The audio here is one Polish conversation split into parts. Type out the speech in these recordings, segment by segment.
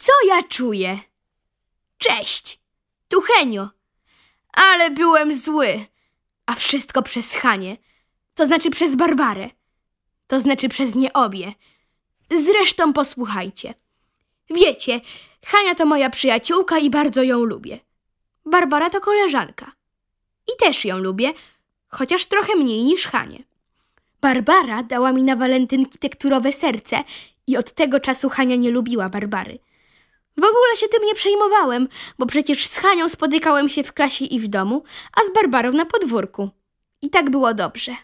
Co ja czuję? Cześć, tu Henio. Ale byłem zły. A wszystko przez Hanię. To znaczy przez Barbarę. To znaczy przez nie obie. Zresztą posłuchajcie. Wiecie, Hania to moja przyjaciółka i bardzo ją lubię. Barbara to koleżanka. I też ją lubię, chociaż trochę mniej niż Hanię. Barbara dała mi na walentynki tekturowe serce i od tego czasu Hania nie lubiła Barbary. W ogóle się tym nie przejmowałem, bo przecież z Hanią spotykałem się w klasie i w domu, a z Barbarą na podwórku. I tak było dobrze.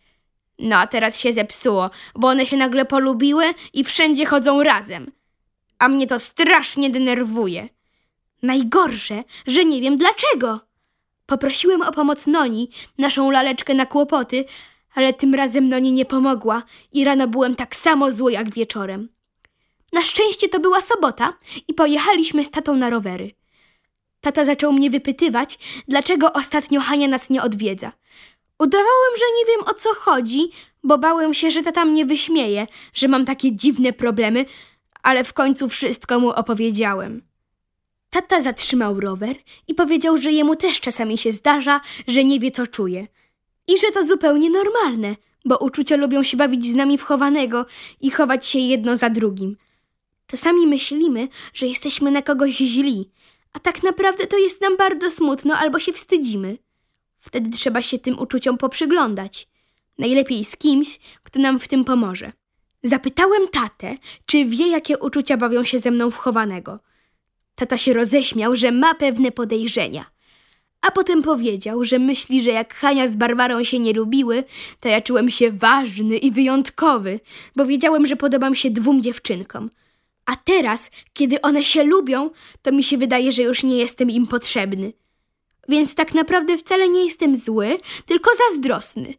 No a teraz się zepsuło, bo one się nagle polubiły i wszędzie chodzą razem. A mnie to strasznie denerwuje. Najgorsze, że nie wiem dlaczego. Poprosiłem o pomoc Noni, naszą laleczkę na kłopoty, ale tym razem Noni nie pomogła i rano byłem tak samo zły jak wieczorem. Na szczęście to była sobota i pojechaliśmy z tatą na rowery. Tata zaczął mnie wypytywać, dlaczego ostatnio Hania nas nie odwiedza. Udawałem, że nie wiem o co chodzi, bo bałem się, że tata mnie wyśmieje, że mam takie dziwne problemy, ale w końcu wszystko mu opowiedziałem. Tata zatrzymał rower i powiedział, że jemu też czasami się zdarza, że nie wie co czuje. I że to zupełnie normalne, bo uczucia lubią się bawić z nami w chowanego i chować się jedno za drugim. Czasami myślimy, że jesteśmy na kogoś źli, a tak naprawdę to jest nam bardzo smutno albo się wstydzimy. Wtedy trzeba się tym uczuciom poprzyglądać. Najlepiej z kimś, kto nam w tym pomoże. Zapytałem tatę, czy wie, jakie uczucia bawią się ze mną w chowanego. Tata się roześmiał, że ma pewne podejrzenia. A potem powiedział, że myśli, że jak Hania z Barbarą się nie lubiły, to ja czułem się ważny i wyjątkowy, bo wiedziałem, że podobam się dwóm dziewczynkom. A teraz, kiedy one się lubią, to mi się wydaje, że już nie jestem im potrzebny. Więc tak naprawdę wcale nie jestem zły, tylko zazdrosny.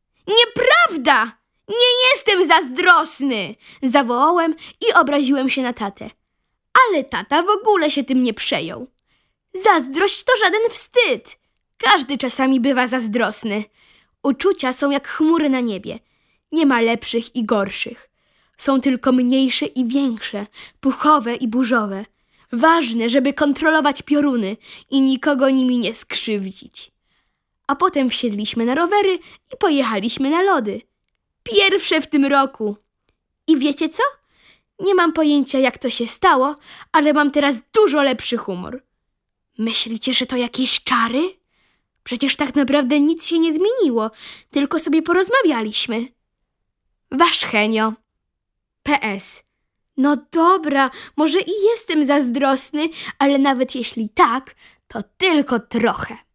Nieprawda! Nie jestem zazdrosny! Zawołałem i obraziłem się na tatę. Ale tata w ogóle się tym nie przejął. Zazdrość to żaden wstyd. Każdy czasami bywa zazdrosny. Uczucia są jak chmury na niebie. Nie ma lepszych i gorszych. Są tylko mniejsze i większe, puchowe i burzowe. Ważne, żeby kontrolować pioruny i nikogo nimi nie skrzywdzić. A potem wsiedliśmy na rowery i pojechaliśmy na lody. Pierwsze w tym roku. I wiecie co? Nie mam pojęcia, jak to się stało, ale mam teraz dużo lepszy humor. Myślicie, że to jakieś czary? Przecież tak naprawdę nic się nie zmieniło, tylko sobie porozmawialiśmy. Wasz Henio. PS. No dobra, może i jestem zazdrosny, ale nawet jeśli tak, to tylko trochę.